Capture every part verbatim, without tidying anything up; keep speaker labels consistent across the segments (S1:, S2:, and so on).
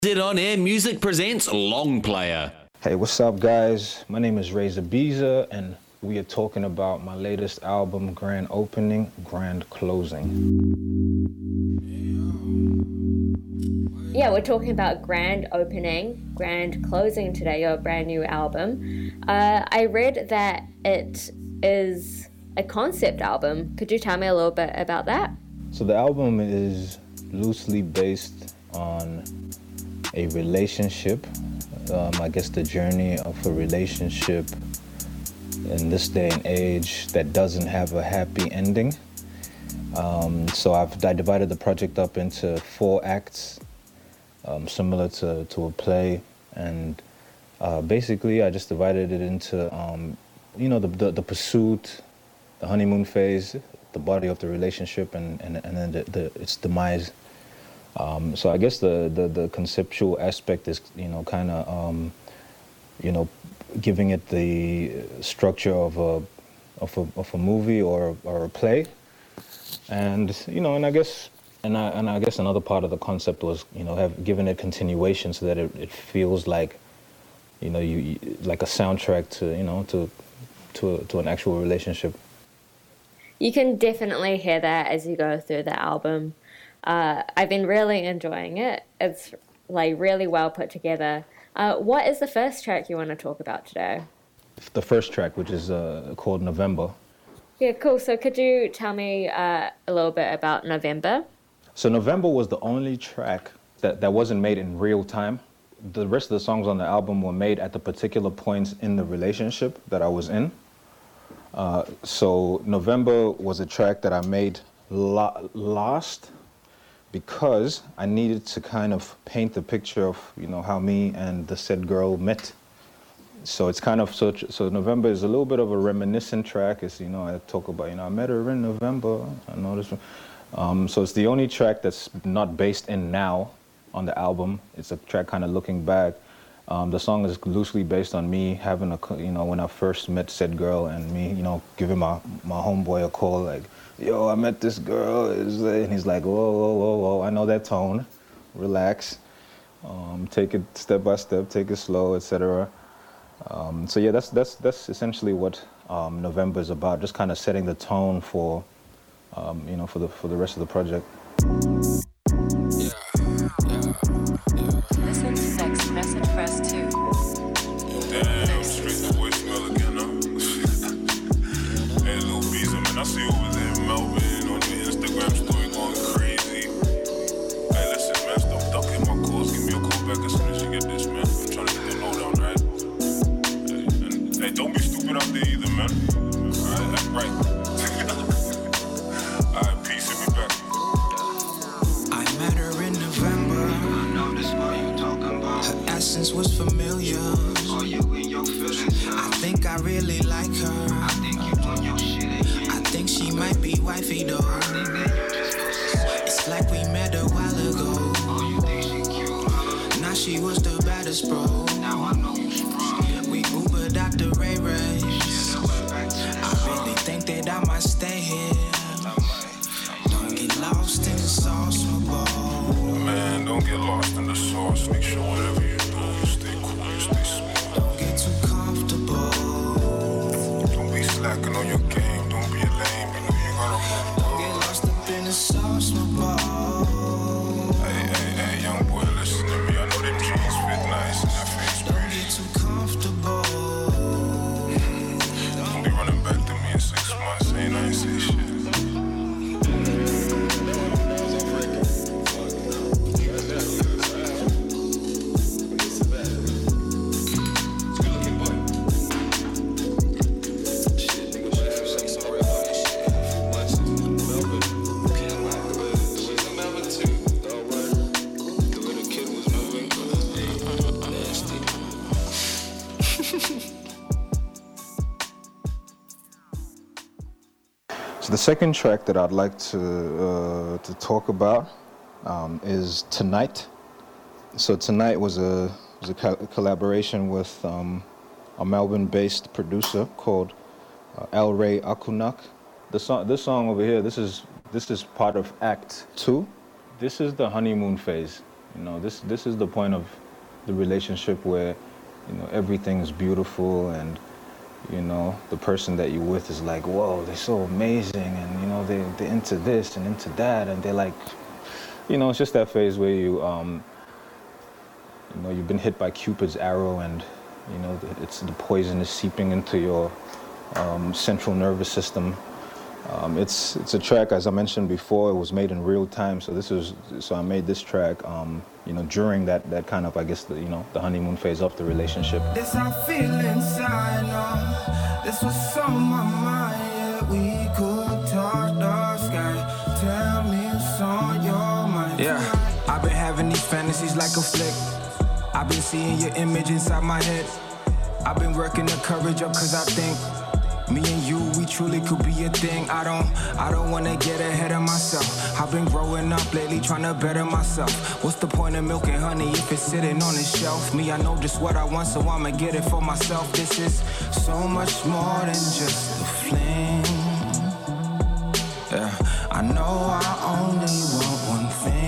S1: Zed On Air Music presents Long Player.
S2: Hey, what's up, guys? My name is Razor Biza, and we are talking about my latest album, Grand Opening, Grand Closing.
S3: Yeah, we're talking about Grand Opening, Grand Closing today, your brand new album. Uh, I read that it is a concept album. Could you tell me a little bit about that?
S2: So the album is loosely based on a relationship, um, I guess the journey of a relationship in this day and age that doesn't have a happy ending. Um, so I've I divided the project up into four acts, um, similar to, to a play, and uh, basically I just divided it into, um, you know, the, the the pursuit, the honeymoon phase, the body of the relationship, and, and, and then the, the, its demise. Um, so I guess the, the, the conceptual aspect is, you know, kind of, um, you know, giving it the structure of a of a of a movie or or a play, and you know, and I guess and I and I guess another part of the concept was, you know, have given it continuation so that it, it feels like, you know, you, you like a soundtrack to, you know, to to a, to an actual relationship.
S3: You can definitely hear that as you go through the album. Uh, I've been really enjoying it. It's like really well put together. Uh, what is the first track you want to talk about today?
S2: The first track, which is uh, called November.
S3: Yeah, cool. So could you tell me uh, a little bit about November?
S2: So November was the only track that, that wasn't made in real time. The rest of the songs on the album were made at the particular points in the relationship that I was in. Uh, so November was a track that I made la- last because I needed to kind of paint the picture of, you know, how me and the said girl met. So it's kind of, so, so November is a little bit of a reminiscent track. It's, you know, I talk about, you know, I met her in November, I know this one. Um, so it's the only track that's not based in now on the album. It's a track kind of looking back. Um, the song is loosely based on me having a, you know, when I first met said girl and me, you know, giving my, my homeboy a call like, yo, I met this girl, and he's like, whoa, whoa, whoa, whoa, I know that tone, relax, um, take it step by step, take it slow, et cetera. Um, so yeah, that's that's that's essentially what um, November is about, just kind of setting the tone for, um, you know, for the for the rest of the project.
S4: Yeah, yeah, yeah.
S5: Listen to next message for us too.
S4: Damn, straight to voicemail again, huh? Hey, Lil Biza, man, I see you over there in Melbourne on your Instagram story going crazy. Hey, listen, man, stop ducking my calls. Give me a call back as soon as you get this, man. I'm trying to get the lowdown, right? Hey, and, hey, don't be stupid out there either, man. Alright, act right. Alright, peace, hit me back.
S6: I met her in November.
S7: I know this what you talking about.
S6: Her essence was familiar.
S7: Are you in your feelings?
S6: I think I really like her.
S7: I think you doing your shit again.
S6: I think she might be wifey though.
S7: I think that you just feel sick.
S6: It's like we met a while ago.
S7: Oh, you think she cute, huh?
S6: Now she was the baddest, bro.
S7: Now I know you strong.
S6: We Ubered out the Ray Ray.
S7: Shit, I went back to
S6: I really think that I might stay here.
S7: I might.
S6: Don't get lost in the sauce, my boy.
S4: Man, don't get lost in the sauce. Make sure whatever you do, you stay cool, you stay smooth.
S6: Don't get too comfortable.
S4: Don't be slacking on your game. Don't be a lame. You know you gotta move.
S6: Don't get lost up in the sauce, my boy.
S4: Hey, hey, hey, young boy, listen to me. I know them jeans fit nice and that face
S6: Don't
S4: pretty.
S6: get too comfortable.
S4: Don't be running back to me in six months saying I ain't say shit.
S2: So the second track that I'd like to uh, to talk about um, is Tonight. So Tonight was a was a co- collaboration with um, a Melbourne-based producer called uh, El Rey Akunak. The song, this song over here, this is this is part of Act Two. This is the honeymoon phase. You know, this this is the point of the relationship where, you know, everything's beautiful and, you know, the person that you're with is like, whoa, they're so amazing, and, you know, they, they're into this and into that, and they're like, you know, it's just that phase where you, um, you know, you've been hit by Cupid's arrow, and, you know, it's the poison is seeping into your um, central nervous system. Um, it's it's a track, as I mentioned before, it was made in real time. So this is so I made this track, um, you know, during that that kind of, I guess, the, you know, the honeymoon phase of the relationship.
S6: This I feel inside, no. This was on my mind, yeah. We could talk the sky. Tell me what's on your mind.
S8: Yeah, I've been having these fantasies like a flick. I've been seeing your image inside my head. I've been working the courage up cause I think me and you, we truly could be a thing. I don't, I don't wanna get ahead of myself. I've been growing up lately, trying to better myself. What's the point of milk and honey if it's sitting on the shelf? Me, I know just what I want, so I'ma get it for myself. This is so much more than just a fling. Yeah, I know I only want one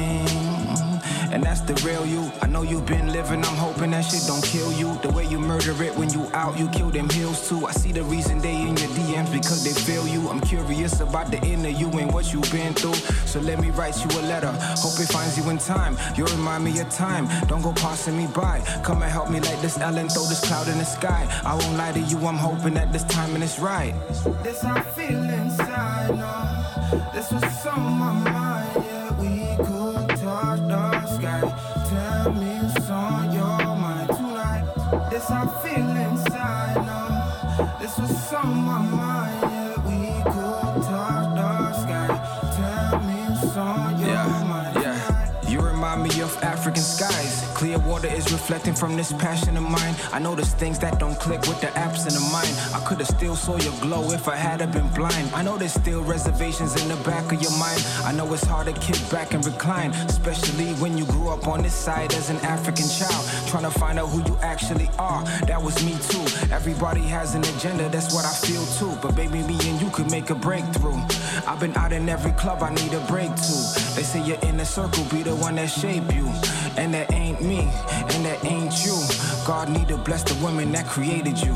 S8: thing, and that's the real you. I know you've been living, I'm hoping that shit don't kill you. The way you murder it when you out, you kill them hills too. I see the reason they in your D Ms because they feel you. I'm curious about the inner you and what you've been through. So let me write you a letter, hope it finds you in time. You'll remind me of time, don't go passing me by. Come and help me like this Ellen, throw this cloud in the sky. I won't lie to you, I'm hoping that this timing is right.
S6: This I feel inside, no. This was on my mind, yeah. We could touch the sky. Tell me what's on your mind tonight. This I feel inside, no. This was on my mind, yeah. We could touch the sky. Tell me what's on your
S8: Yeah,
S6: mind
S8: yeah.
S6: tonight.
S8: You remind me of African skies. Clear water is reflecting from this passion of mine. I know there's things that don't click with the absent of mine. I could've still saw your glow if I had been blind. I know there's still reservations in the back of your mind. I know it's hard to kick back and recline, especially when you grew up on this side as an African child, trying to find out who you actually are. That was me too. Everybody has an agenda, that's what I feel too. But baby, me and you could make a breakthrough. I've been out in every club, I need a break too. They say your inner circle be the one that shape you, and that ain't me, and that ain't you. God need to bless the woman that created you.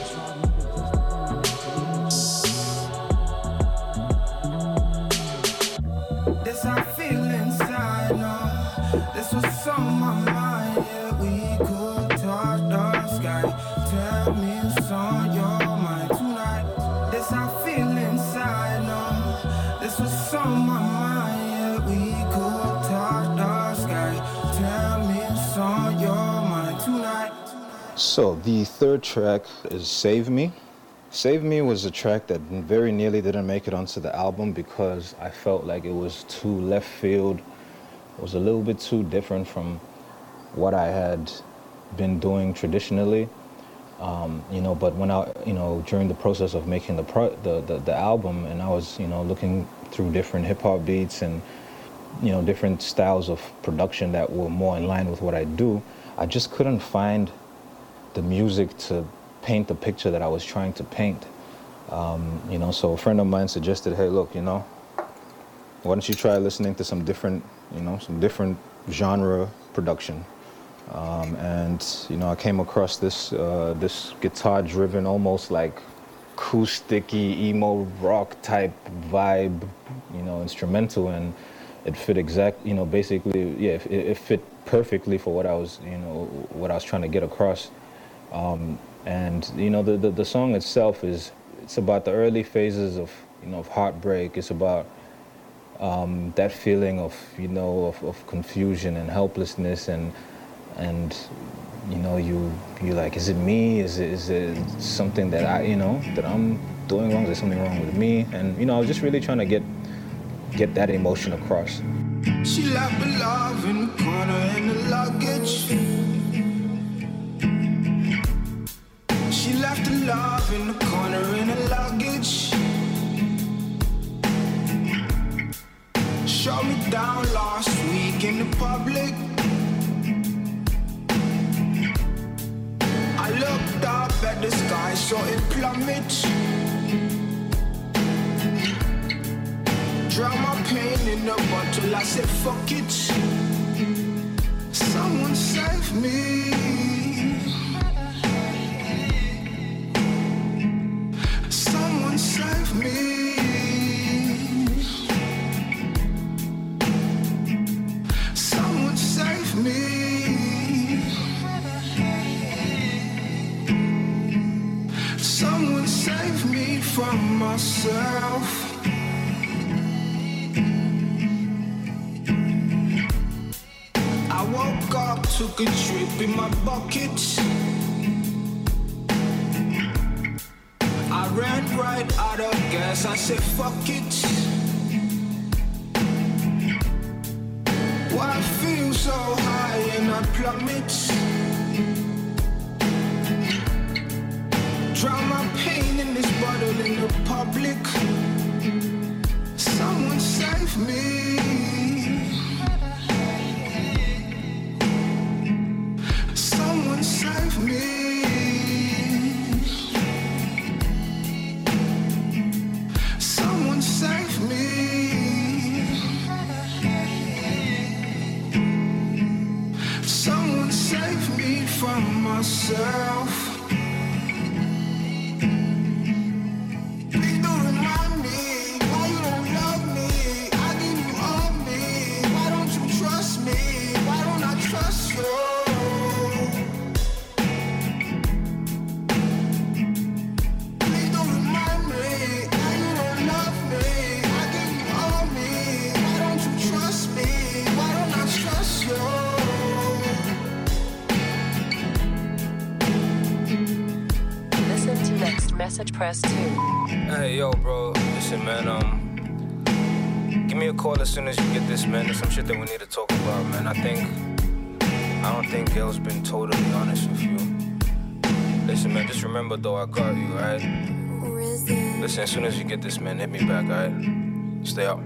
S6: This I feel inside, no. This was on my mind, yeah. We could touch the sky. Tell me what's on your mind tonight. This I feel inside, no. This was on my mind, yeah. We could touch the sky. Tell me what's on your mind tonight.
S2: So the third track is Save Me. Save Me was a track that very nearly didn't make it onto the album because I felt like it was too left field. It was a little bit too different from what I had been doing traditionally. Um, you know, but when I, you know, during the process of making the, pro- the, the the album, and I was, you know, looking through different hip hop beats and, you know, different styles of production that were more in line with what I do, I just couldn't find the music to paint the picture that I was trying to paint. Um, you know, so a friend of mine suggested, hey, look, you know, why don't you try listening to some different, you know, some different genre production. Um, and, you know, I came across this uh, this guitar-driven, almost like acoustic-y, emo rock type vibe, you know, instrumental, and it fit exact, you know, basically, yeah, it, it fit perfectly for what I was, you know, what I was trying to get across. Um, and, you know, the, the, the song itself is, it's about the early phases of, you know, of heartbreak. It's about um, that feeling of, you know, of, of confusion and helplessness, and, and, you know, you, you like, is it me? Is it, is it something that I, you know, that I'm doing wrong? Is there something wrong with me? And, you know, I was just really trying to get, get that emotion across.
S6: She left the love in the corner in the luggage. She left the love in the corner in the luggage. Shut me down last week in the public. I looked up at the sky, saw it plummet. Drown my pain in a bottle, I said fuck it. myself. I woke up, took a trip in my bucket. I ran right out of gas, I said fuck it. Why I feel so high and I plummet. Drown my pain in this bottle in the public. Someone save me. Someone save me. Someone save me. Someone save me from myself.
S5: Message press two.
S8: Hey, yo, bro. Listen, man, um, give me a call as soon as you get this, man. There's some shit that we need to talk about, man. I think, I don't think Gail's been totally honest with you. Listen, man, just remember, though, I got you, right? Listen, as soon as you get this, man, hit me back, alright? Stay up.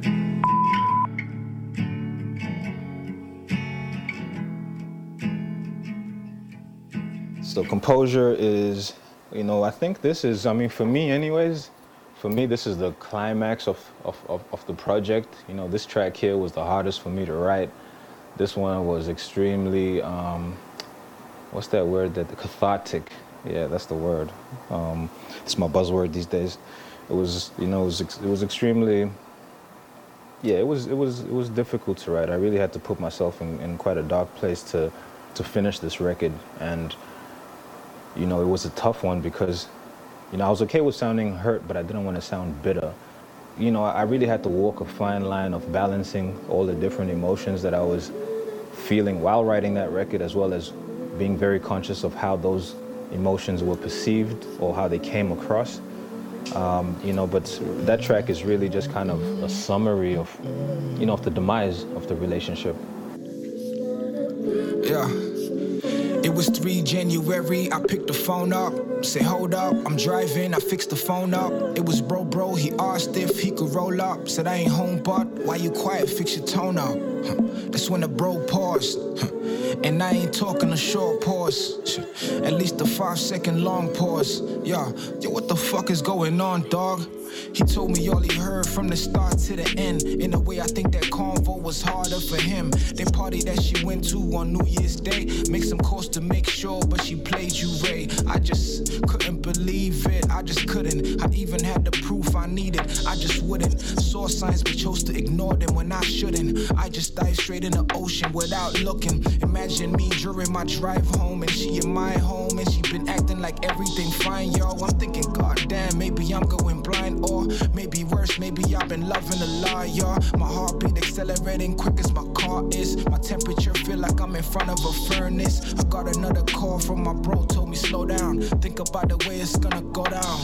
S2: So composure is, you know, I think this is, I mean, for me anyways, for me, this is the climax of, of, of, of the project. You know, this track here was the hardest for me to write. This one was extremely, um, what's that word, that the cathartic. Yeah, that's the word. Um, it's my buzzword these days. It was, you know, it was, it was extremely, yeah, it was, it was, it was difficult to write. I really had to put myself in, in quite a dark place to, to finish this record. And, you know, it was a tough one because, you know, I was okay with sounding hurt, but I didn't want to sound bitter. You know, I really had to walk a fine line of balancing all the different emotions that I was feeling while writing that record, as well as being very conscious of how those emotions were perceived or how they came across. Um, you know, but that track is really just kind of a summary of, you know, of the demise of the relationship.
S8: Yeah. It was the three January, I picked the phone up. Say, hold up, I'm driving, I fixed the phone up. It was bro, bro, he asked if he could roll up. Said, I ain't home, but why you quiet, fix your tone up. Huh. That's when the bro paused. Huh. And I ain't talking a short pause. At least a five second long pause. Yeah, yo, what the fuck is going on, dog? He told me all he heard from the start to the end. In a way, I think that convo was harder for him. They party that she went to on New Year's Day. Make some calls to make sure, but she played you, Ray. I just couldn't believe it. I just couldn't. I even had the proof I needed. I just wouldn't. Saw signs, but chose to ignore them when I shouldn't. I just dived straight in the ocean without looking. Imagine me during my drive home, and she in my home, and she been acting like everything fine, yo. I'm thinking, goddamn, maybe I'm going blind. Or maybe worse, maybe I've been loving a lie, y'all. My heartbeat accelerating quick as my car is. My temperature feel like I'm in front of a furnace. I got another call from my bro, told me slow down. Think about the way it's gonna go down.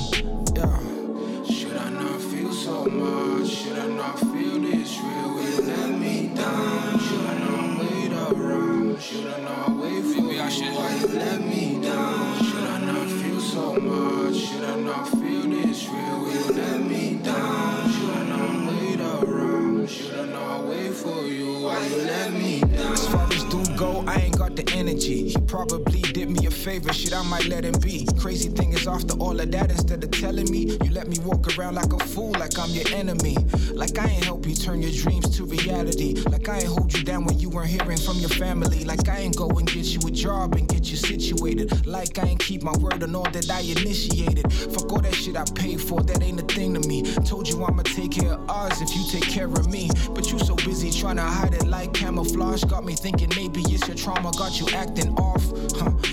S8: Yeah. Should I not feel so much? Should I not feel this real? Will you let me down? Should I not wait around? Should I not wait for maybe you? I should. Why you let me down? Should I not feel so much? Should I not feel this real? Will you let me down? Should I not wait around? Should I not wait for you? Why you let me down? As far as dude go, I ain't got the energy. He probably did me a favor, shit, I might let him be. Crazy thing is, after all of that, instead of telling me, you let me walk around like a fool, like I'm your enemy. Like I ain't help you turn your dreams to reality. Like I ain't hold you down when you weren't hearing from your family. Like I ain't go and get you a job and get you situated. Like I ain't keep my word on all that I initiated. Fuck all that shit I paid for, that ain't a thing to me. Told you I'ma take care of ours if you take care of me. But you so busy trying to hide it like camouflage. Got me thinking maybe it's your trauma, got you acting off. Huh.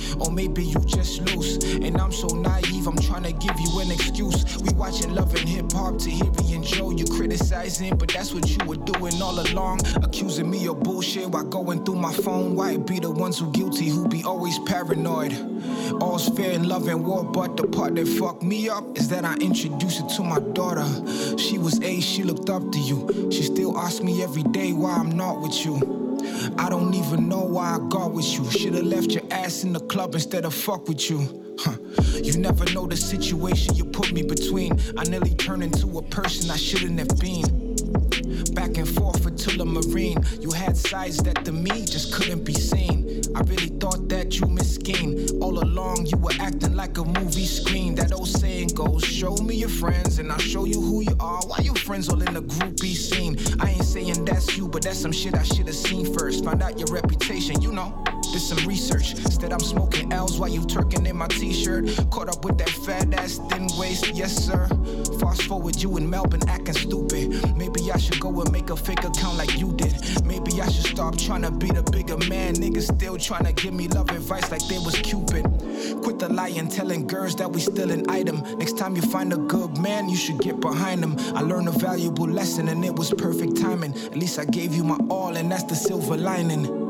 S8: Or maybe you just loose, and I'm so naive, I'm trying to give you an excuse. We watching Love and Hip Hop to Harry and Joe. You criticizing, but that's what you were doing all along. Accusing me of bullshit while going through my phone. Why it be the ones who guilty, who be always paranoid? All's fair in love and war, but the part that fucked me up is that I introduced her to my daughter. She was A, she looked up to you. She still asks me every day why I'm not with you. I don't even know why I got with you. Should've left your ass in the club instead of fuck with you. Huh. You never know the situation you put me between. I nearly turned into a person I shouldn't have been. Back and forth until a Marine. You had sides that to me just couldn't be seen. I really thought that you miskin. All along you were acting like a movie screen. That old saying goes, show me your friends and I'll show you who you are. Why you friends all in the groupie scene? I ain't saying that's you, but that's some shit I should've seen first. Find out your reputation, you know. Did some research. Instead I'm smoking L's while you twerking in my t-shirt. Caught up with that fat ass thin waist, yes sir. Fast forward, you in Melbourne acting stupid. Maybe I should go and make a fake account like you did. Maybe I should stop trying to be the bigger man. Niggas still trying to give me love advice like they was Cupid. Quit the lying, telling girls that we still an item. Next time you find a good man, you should get behind him. I learned a valuable lesson and it was perfect timing. At least I gave you my all and that's the silver lining.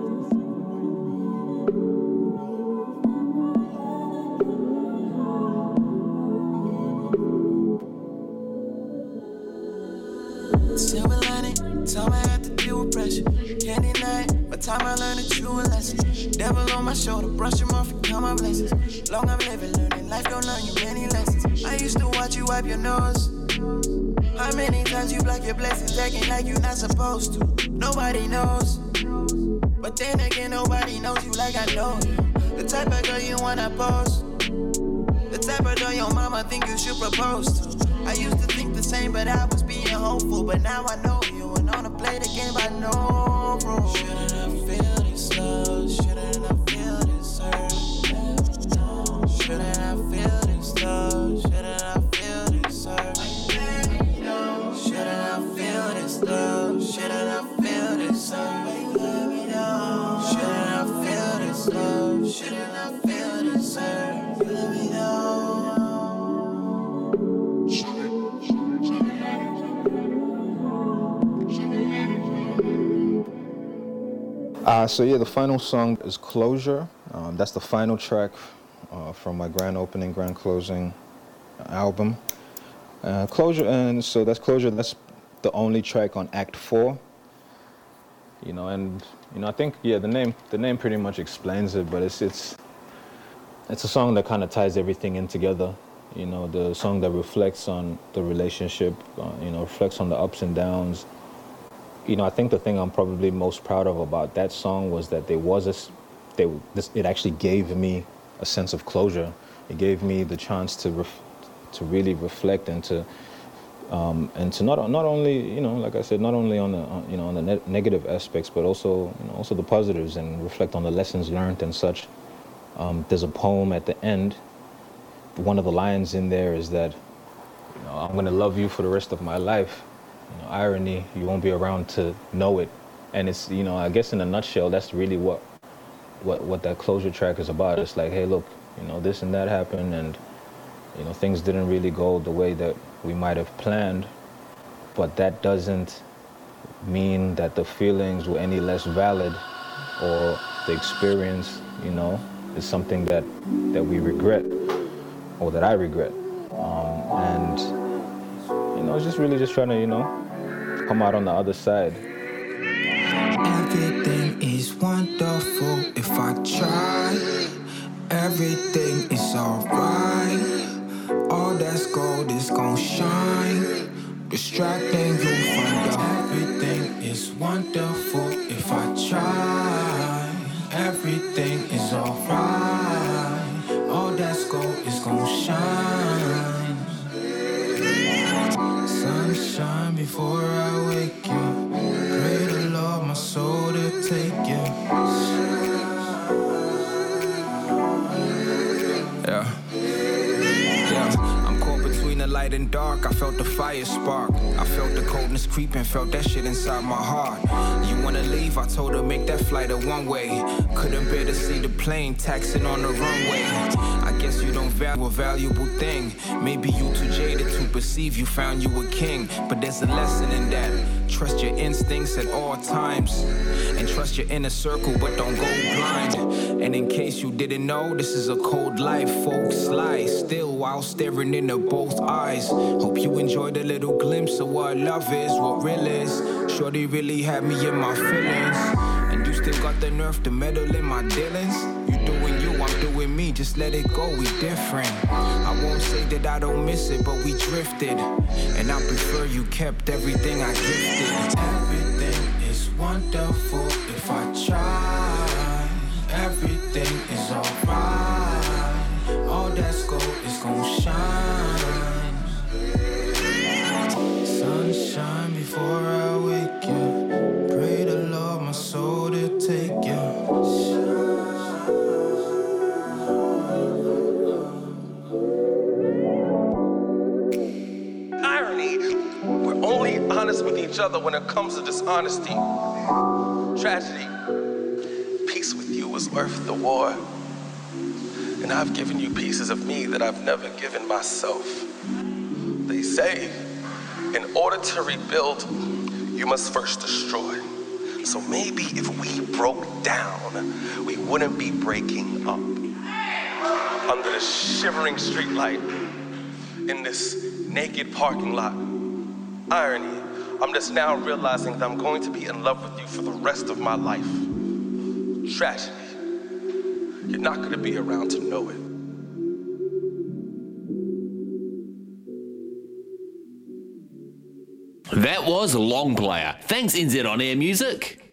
S9: Silver lining, time I had to deal with pressure. Can't deny it, by time I learned a true lesson. Devil on my shoulder, brush him off and count my blessings. Long I'm living, learning, life gon' learn you many lessons. I used to watch you wipe your nose. How many times you block your blessings, acting like you're not supposed to? Nobody knows, but then again, nobody knows you like I know you. The type of girl you wanna post, the type of girl your mama think you should propose to. I used to think the same, but I was being hopeful. But now I know you and on to play the game by no rules. Shouldn't I feel this love? Shouldn't I feel this hurt? Shouldn't I feel this love? Shouldn't I feel this hurt? Shouldn't I feel this love? Shouldn't I feel this hurt? Shouldn't I feel this love? Shouldn't I feel this hurt? Let me know.
S2: Uh, so yeah, the final song is Closure. Um, that's the final track uh, from my grand opening, grand closing album. Uh, Closure, and so that's Closure. That's the only track on Act Four. You know, and you know, I think yeah, the name the name pretty much explains it. But it's it's it's a song that kind of ties everything in together. You know, the song that reflects on the relationship. Uh, you know, reflects on the ups and downs. You know, I think the thing I'm probably most proud of about that song was that there was a, they, this, it actually gave me a sense of closure. It gave me the chance to, ref, to really reflect and to, um, and to not not only, you know, like I said, not only on the, on, you know, on the ne- negative aspects, but also, you know, also the positives and reflect on the lessons learned and such. Um, there's a poem at the end. One of the lines in there is that, you know, I'm gonna love you for the rest of my life. You know, irony, you won't be around to know it. And it's, you know, I guess in a nutshell, that's really what what what that Closure track is about. It's like, hey, look, you know, this and that happened, and, you know, things didn't really go the way that we might have planned, but that doesn't mean that the feelings were any less valid, or the experience, you know, is something that, that we regret, or that I regret. Um, and, you know, it's just really just trying to, you know, come out on the other side.
S8: Everything is wonderful if I try. Everything is alright. All that's gold is gon' shine. Distracting you from the everything is wonderful if I try. Everything is alright. All that's gold is gon' shine. Sunshine before I wake you. Pray the Lord my soul to take you. Yeah. Yeah. I'm caught between the light and dark, I felt the fire spark. I felt the coldness creeping, felt that shit inside my heart. You wanna leave? I told her make that flight a one-way. Couldn't bear to see the plane taxing on the runway. I guess you don't value a valuable thing. Maybe you too jaded to perceive you found you a king. But there's a lesson in that. Trust your instincts at all times. And trust your inner circle, but don't go blind. And in case you didn't know, this is a cold life, folks. Lie still while staring into both eyes. Hope you enjoyed a little glimpse of what love is, what real is. Shorty really had me in my feelings. And you still got the nerve to meddle in my dealings. You doing you, I'm doing me, just let it go, we different. I won't say that I don't miss it, but we drifted. And I prefer you kept everything I gifted.
S6: Everything is wonderful if I try. Everything is alright. All that's gold is gon' shine. Sunshine before I wake you. Pray the Lord my soul to take you.
S10: We're only honest with each other when it comes to dishonesty. Tragedy. Peace with you was worth the war. And I've given you pieces of me that I've never given myself. They say, in order to rebuild, you must first destroy. So maybe if we broke down, we wouldn't be breaking up. Under the shivering streetlight, in this naked parking lot. Irony, I'm just now realizing that I'm going to be in love with you for the rest of my life. Tragedy, you're not going to be around to know it.
S1: That was Long Player. Thanks, N Z On Air Music.